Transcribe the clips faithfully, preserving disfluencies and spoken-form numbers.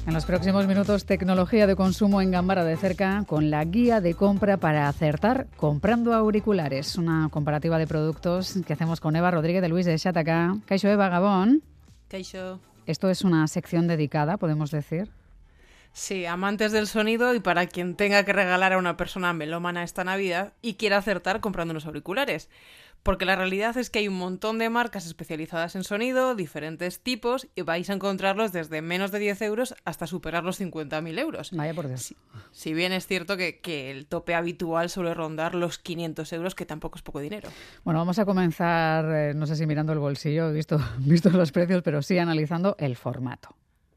En los próximos minutos, tecnología de consumo en Gambara de cerca con la guía de compra para acertar comprando auriculares. Una comparativa de productos que hacemos con Eva Rodríguez de Luis de Xatacá. Kaixo, Eva, Gabón. Kaixo. Esto es una sección dedicada, podemos decir. Sí, amantes del sonido y para quien tenga que regalar a una persona melómana esta Navidad y quiera acertar comprando unos auriculares. Porque la realidad es que hay un montón de marcas especializadas en sonido, diferentes tipos, y vais a encontrarlos desde menos de diez euros hasta superar los cincuenta mil euros. Vaya por Dios. Si, si bien es cierto que, que el tope habitual suele rondar los quinientos euros, que tampoco es poco dinero. Bueno, vamos a comenzar, eh, no sé si mirando el bolsillo, visto, visto los precios, pero sí analizando el formato.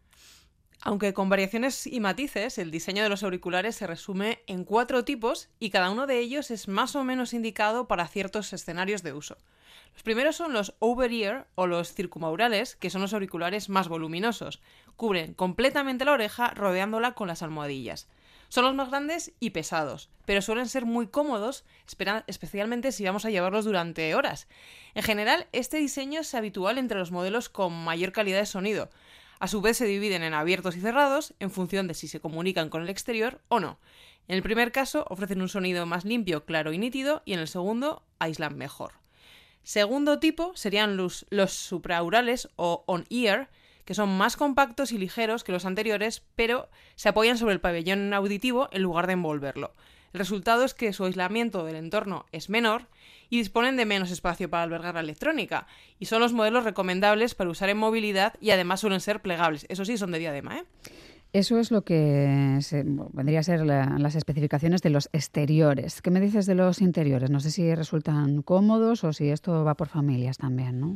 Aunque con variaciones y matices, el diseño de los auriculares se resume en cuatro tipos y cada uno de ellos es más o menos indicado para ciertos escenarios de uso. Los primeros son los over-ear o los circumaurales, que son los auriculares más voluminosos. Cubren completamente la oreja rodeándola con las almohadillas. Son los más grandes y pesados, pero suelen ser muy cómodos, especialmente si vamos a llevarlos durante horas. En general, este diseño es habitual entre los modelos con mayor calidad de sonido. A su vez se dividen en abiertos y cerrados en función de si se comunican con el exterior o no. En el primer caso ofrecen un sonido más limpio, claro y nítido, y en el segundo aíslan mejor. Segundo tipo serían los, los supraaurales o on-ear, que son más compactos y ligeros que los anteriores, pero se apoyan sobre el pabellón auditivo en lugar de envolverlo. El resultado es que su aislamiento del entorno es menor y disponen de menos espacio para albergar la electrónica, y son los modelos recomendables para usar en movilidad y además suelen ser plegables. Eso sí, son de diadema, ¿eh? Eso es lo que se, vendría a ser la, las especificaciones de los exteriores. ¿Qué me dices de los interiores? No sé si resultan cómodos o si esto va por familias también, ¿no?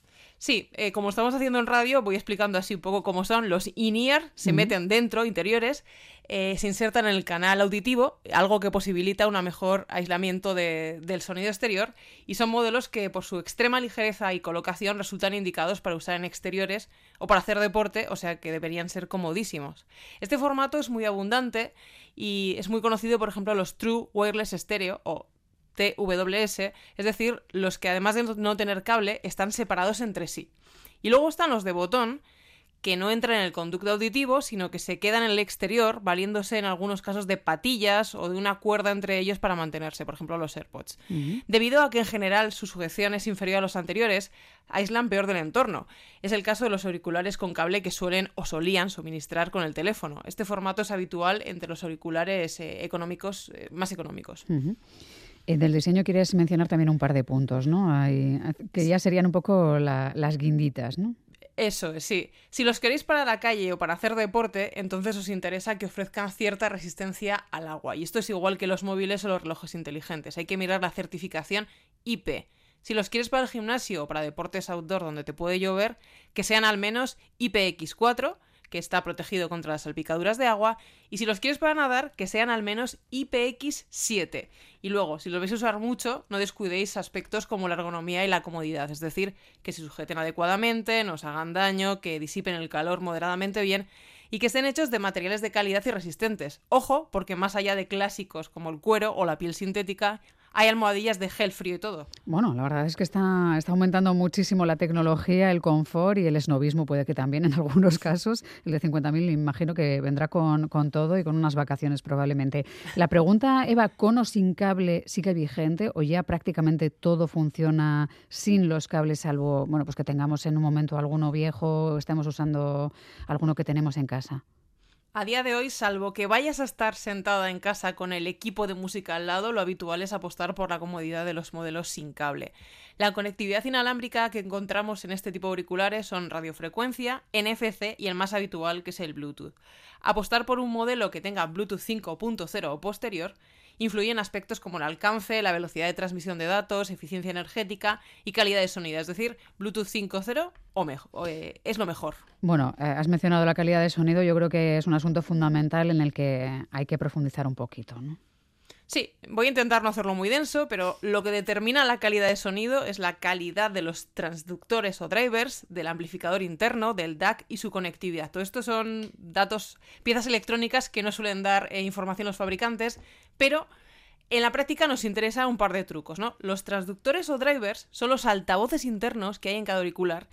Sí, eh, como estamos haciendo en radio, voy explicando así un poco cómo son. Los in-ear se uh-huh. meten dentro, interiores, eh, se insertan en el canal auditivo, algo que posibilita un mejor aislamiento de, del sonido exterior, y son modelos que por su extrema ligereza y colocación resultan indicados para usar en exteriores o para hacer deporte, o sea que deberían ser comodísimos. Este formato es muy abundante y es muy conocido, por ejemplo, los True Wireless Stereo o T W S, es decir, los que además de no tener cable están separados entre sí. Y luego están los de botón, que no entran en el conducto auditivo, sino que se quedan en el exterior, valiéndose en algunos casos de patillas o de una cuerda entre ellos para mantenerse, por ejemplo los AirPods. Uh-huh. Debido a que en general su sujeción es inferior a los anteriores, aíslan peor del entorno. Es el caso de los auriculares con cable que suelen o solían suministrar con el teléfono. Este formato es habitual entre los auriculares eh, económicos, eh, más económicos. Uh-huh. Del diseño quieres mencionar también un par de puntos, ¿no? Hay, que ya serían un poco la, las guinditas, ¿no? Eso es, sí. Si los queréis para la calle o para hacer deporte, entonces os interesa que ofrezcan cierta resistencia al agua. Y esto es igual que los móviles o los relojes inteligentes. Hay que mirar la certificación I P. Si los quieres para el gimnasio o para deportes outdoor donde te puede llover, que sean al menos I P X cuatro, que está protegido contra las salpicaduras de agua, y si los quieres para nadar, que sean al menos I P X siete. Y luego, si los vais a usar mucho, no descuidéis aspectos como la ergonomía y la comodidad, es decir, que se sujeten adecuadamente, no os hagan daño, que disipen el calor moderadamente bien y que estén hechos de materiales de calidad y resistentes. Ojo, porque más allá de clásicos como el cuero o la piel sintética, hay almohadillas de gel frío y todo. Bueno, la verdad es que está, está aumentando muchísimo la tecnología, el confort y el esnobismo puede que también en algunos casos. El de cincuenta mil imagino que vendrá con, con todo y con unas vacaciones probablemente. La pregunta, Eva, ¿con o sin cable sigue vigente o ya prácticamente todo funciona sin los cables, salvo bueno, pues que tengamos en un momento alguno viejo o estemos usando alguno que tenemos en casa? A día de hoy, salvo que vayas a estar sentada en casa con el equipo de música al lado, lo habitual es apostar por la comodidad de los modelos sin cable. La conectividad inalámbrica que encontramos en este tipo de auriculares son radiofrecuencia, N F C y el más habitual, que es el Bluetooth. Apostar por un modelo que tenga Bluetooth cinco punto cero o posterior influye en aspectos como el alcance, la velocidad de transmisión de datos, eficiencia energética y calidad de sonido. Es decir, Bluetooth cinco punto cero o mejor, o, eh, es lo mejor. Bueno, eh, has mencionado la calidad de sonido. Yo creo que es un asunto fundamental en el que hay que profundizar un poquito, ¿no? Sí, voy a intentar no hacerlo muy denso, pero lo que determina la calidad de sonido es la calidad de los transductores o drivers, del amplificador interno, del D A C y su conectividad. Todo esto son datos, piezas electrónicas que no suelen dar eh, información los fabricantes, pero en la práctica nos interesa un par de trucos, ¿no? Los transductores o drivers son los altavoces internos que hay en cada auricular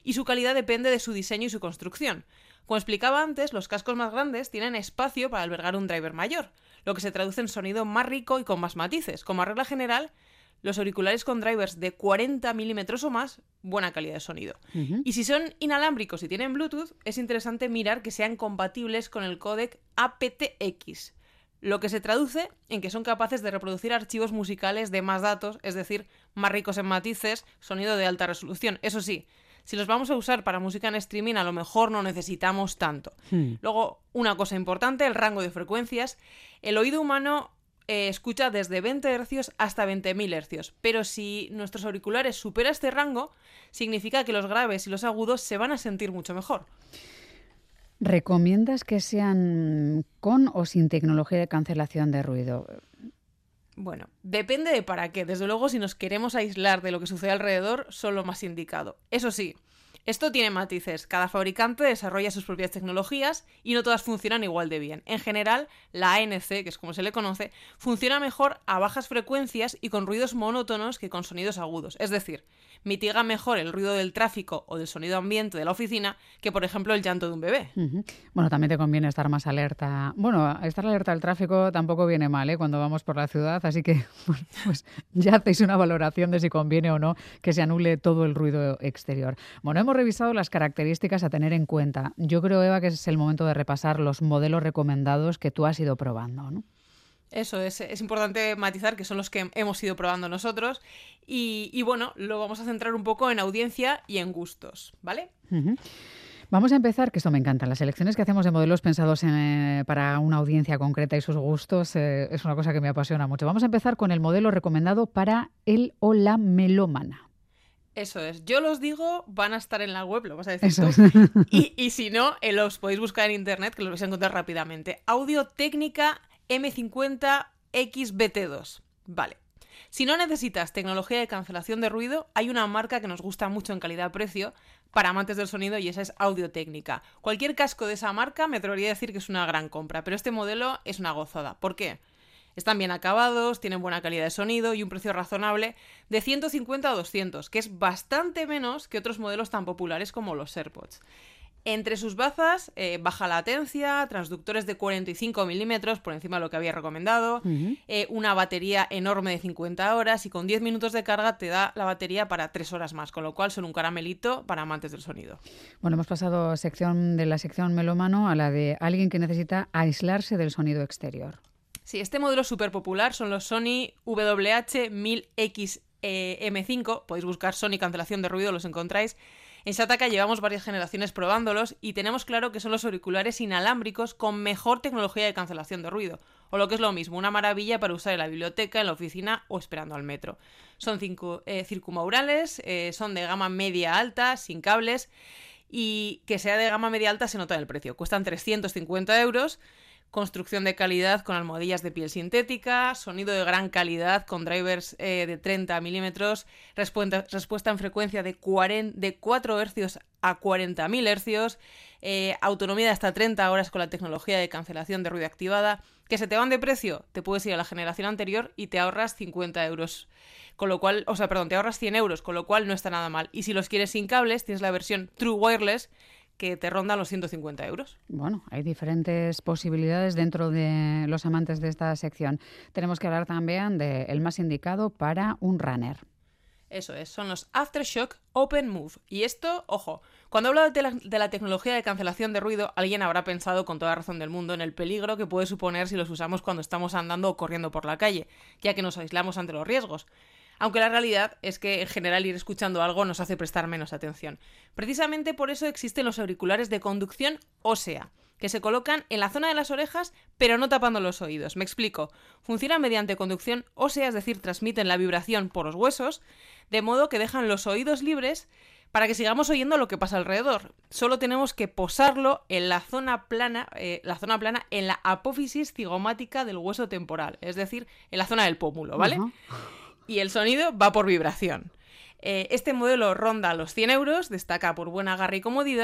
y su calidad depende de su diseño y su construcción. Como explicaba antes, los cascos más grandes tienen espacio para albergar un driver mayor, lo que se traduce en sonido más rico y con más matices. Como regla general, los auriculares con drivers de cuarenta milímetros o más, buena calidad de sonido. Uh-huh. Y si son inalámbricos y tienen Bluetooth, es interesante mirar que sean compatibles con el códec A P T X, lo que se traduce en que son capaces de reproducir archivos musicales de más datos, es decir, más ricos en matices, sonido de alta resolución. Eso sí, si los vamos a usar para música en streaming, a lo mejor no necesitamos tanto. Hmm. Luego, una cosa importante, el rango de frecuencias. El oído humano eh, escucha desde veinte hercios hasta veinte mil hercios, pero si nuestros auriculares superan este rango, significa que los graves y los agudos se van a sentir mucho mejor. ¿Recomiendas que sean con o sin tecnología de cancelación de ruido? Bueno, depende de para qué. Desde luego, si nos queremos aislar de lo que sucede alrededor, son lo más indicado. Eso sí, esto tiene matices. Cada fabricante desarrolla sus propias tecnologías y no todas funcionan igual de bien. En general, la A N C, que es como se le conoce, funciona mejor a bajas frecuencias y con ruidos monótonos que con sonidos agudos. Es decir, mitiga mejor el ruido del tráfico o del sonido ambiente de la oficina que, por ejemplo, el llanto de un bebé. Uh-huh. Bueno, también te conviene estar más alerta. Bueno, estar alerta al tráfico tampoco viene mal, ¿eh? Cuando vamos por la ciudad, así que bueno, pues ya hacéis una valoración de si conviene o no que se anule todo el ruido exterior. Bueno, hemos revisado las características a tener en cuenta. Yo creo, Eva, que es el momento de repasar los modelos recomendados que tú has ido probando, ¿no? Eso es, es importante matizar que son los que hemos ido probando nosotros y, y bueno, lo vamos a centrar un poco en audiencia y en gustos, ¿vale? Uh-huh. Vamos a empezar, que esto me encanta, las selecciones que hacemos de modelos pensados en, eh, para una audiencia concreta y sus gustos eh, es una cosa que me apasiona mucho. Vamos a empezar con el modelo recomendado para el o la melómana. Eso es. Yo los digo, van a estar en la web, lo vas a decir Eso tú. Es. Y, y si no, eh, los podéis buscar en internet, que los vais a encontrar rápidamente. Audio-Técnica eme cincuenta equis be te dos. Vale. Si no necesitas tecnología de cancelación de ruido, hay una marca que nos gusta mucho en calidad-precio para amantes del sonido y esa es Audio-Técnica. Cualquier casco de esa marca me atrevería a decir que es una gran compra, pero este modelo es una gozada. ¿Por qué? Están bien acabados, tienen buena calidad de sonido y un precio razonable de ciento cincuenta a doscientos, que es bastante menos que otros modelos tan populares como los AirPods. Entre sus bazas, eh, baja latencia, transductores de cuarenta y cinco milímetros, por encima de lo que había recomendado, uh-huh. eh, una batería enorme de cincuenta horas y con diez minutos de carga te da la batería para tres horas más, con lo cual son un caramelito para amantes del sonido. Bueno, hemos pasado sección de la sección melómano a la de alguien que necesita aislarse del sonido exterior. Sí, este modelo súper popular son los Sony W H mil equis eme cinco, podéis buscar Sony cancelación de ruido, los encontráis. En Shataka llevamos varias generaciones probándolos y tenemos claro que son los auriculares inalámbricos con mejor tecnología de cancelación de ruido, o lo que es lo mismo, una maravilla para usar en la biblioteca, en la oficina o esperando al metro. Son cinco, eh, circumaurales, eh, son de gama media-alta, sin cables, y que sea de gama media-alta se nota en el precio. Cuestan trescientos cincuenta euros, construcción de calidad con almohadillas de piel sintética, sonido de gran calidad con drivers eh, de treinta milímetros, respuesta, respuesta en frecuencia de, cuarenta, de cuatro hercios a cuarenta mil hercios, eh, autonomía de hasta treinta horas con la tecnología de cancelación de ruido activada. ¿Que se te van de precio? Te puedes ir a la generación anterior y te ahorras cincuenta euros. Con lo cual, o sea, perdón, te ahorras cien euros, con lo cual no está nada mal. Y si los quieres sin cables, tienes la versión True Wireless, que te rondan los ciento cincuenta euros. Bueno, hay diferentes posibilidades dentro de los amantes de esta sección. Tenemos que hablar también del más indicado para un runner. Eso es, son los Aftershock Open Move. Y esto, ojo, cuando hablo de la, de la tecnología de cancelación de ruido, alguien habrá pensado con toda razón del mundo en el peligro que puede suponer si los usamos cuando estamos andando o corriendo por la calle, ya que nos aislamos ante los riesgos. Aunque la realidad es que en general ir escuchando algo nos hace prestar menos atención. Precisamente por eso existen los auriculares de conducción ósea, que se colocan en la zona de las orejas pero no tapando los oídos. Me explico. Funcionan mediante conducción ósea, es decir, transmiten la vibración por los huesos, de modo que dejan los oídos libres para que sigamos oyendo lo que pasa alrededor. Solo tenemos que posarlo en la zona plana, eh, la zona plana en la apófisis cigomática del hueso temporal, es decir, en la zona del pómulo, ¿vale? Uh-huh. Y el sonido va por vibración. Eh, este modelo ronda los cien euros, destaca por buen agarre y comodidad,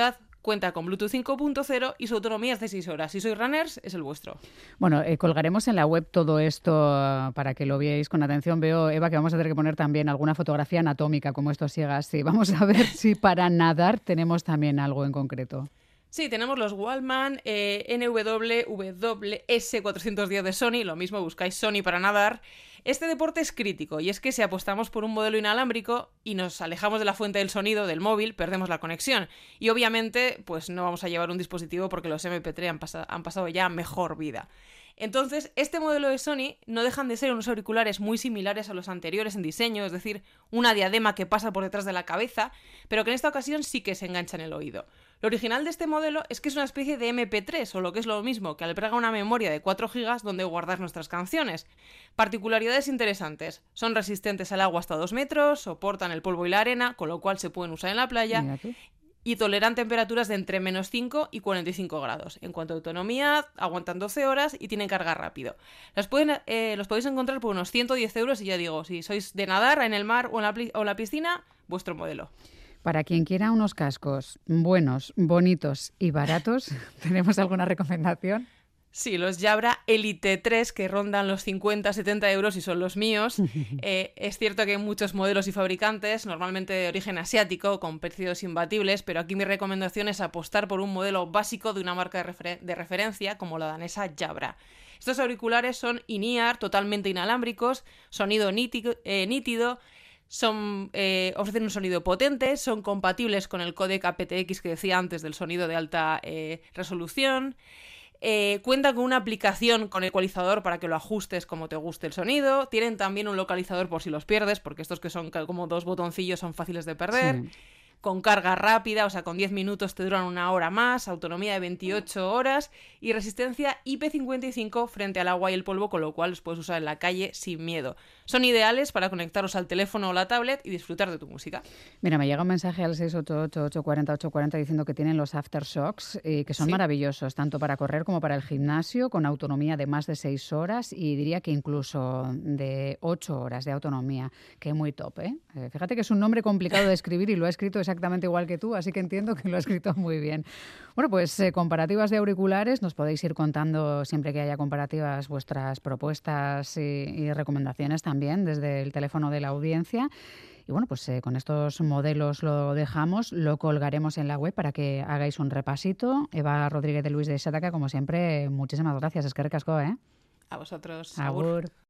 cuenta con Bluetooth cinco punto cero y su autonomía es de seis horas. Si sois runners, es el vuestro. Bueno, eh, colgaremos en la web todo esto uh, para que lo veáis con atención. Veo, Eva, que vamos a tener que poner también alguna fotografía anatómica, como esto siga así. Vamos a ver si para nadar tenemos también algo en concreto. Sí, tenemos los Wallman eh, N W W S cuatrocientos diez de Sony, lo mismo, buscáis Sony para nadar. Este deporte es crítico y es que si apostamos por un modelo inalámbrico y nos alejamos de la fuente del sonido del móvil, perdemos la conexión. Y obviamente, pues no vamos a llevar un dispositivo porque los eme pe tres han, pas- han pasado ya a mejor vida. Entonces, este modelo de Sony no dejan de ser unos auriculares muy similares a los anteriores en diseño, es decir, una diadema que pasa por detrás de la cabeza, pero que en esta ocasión sí que se engancha en el oído. Lo original de este modelo es que es una especie de eme pe tres, o lo que es lo mismo, que alberga una memoria de cuatro gigas donde guardar nuestras canciones. Particularidades interesantes: son resistentes al agua hasta dos metros, soportan el polvo y la arena, con lo cual se pueden usar en la playa, Mira tú. y toleran temperaturas de entre menos cinco y cuarenta y cinco grados. En cuanto a autonomía, aguantan doce horas y tienen carga rápido. Los, pueden, eh, los podéis encontrar por unos ciento diez euros y ya digo, si sois de nadar en el mar o en la, pli- o en la piscina, vuestro modelo. Para quien quiera unos cascos buenos, bonitos y baratos, ¿tenemos alguna recomendación? Sí, los Jabra Elite tres, que rondan los cincuenta a setenta euros y son los míos. Eh, es cierto que hay muchos modelos y fabricantes, normalmente de origen asiático, con precios imbatibles, pero aquí mi recomendación es apostar por un modelo básico de una marca de, refer- de referencia como la danesa Jabra. Estos auriculares son in-ear, totalmente inalámbricos, sonido nítido, eh, nítido son, eh, ofrecen un sonido potente, son compatibles con el códec a pe te equis que decía antes del sonido de alta eh, resolución. Eh, cuentan con una aplicación con ecualizador para que lo ajustes como te guste el sonido. Tienen también un localizador por si los pierdes, porque estos que son como dos botoncillos son fáciles de perder. Sí. Con carga rápida, o sea, con diez minutos te duran una hora más, autonomía de veintiocho horas y resistencia I P cincuenta y cinco frente al agua y el polvo, con lo cual los puedes usar en la calle sin miedo. Son ideales para conectaros al teléfono o la tablet y disfrutar de tu música. Mira, me llega un mensaje al seis ocho ocho, ocho cuatro cero, ocho cuatro cero diciendo que tienen los aftershocks, eh, que son Sí. maravillosos, tanto para correr como para el gimnasio, con autonomía de más de seis horas y diría que incluso de ocho horas de autonomía, que muy top, ¿eh? Eh, Fíjate que es un nombre complicado de escribir y lo ha escrito exactamente igual que tú, así que entiendo que lo ha escrito muy bien. Bueno, pues eh, comparativas de auriculares, nos podéis ir contando siempre que haya comparativas vuestras propuestas y, y recomendaciones también desde el teléfono de la audiencia. Y bueno, pues eh, con estos modelos lo dejamos, lo colgaremos en la web para que hagáis un repasito. Eva Rodríguez de Luis de Xataca, como siempre, muchísimas gracias. Es que recasco, ¿eh? A vosotros. Agur.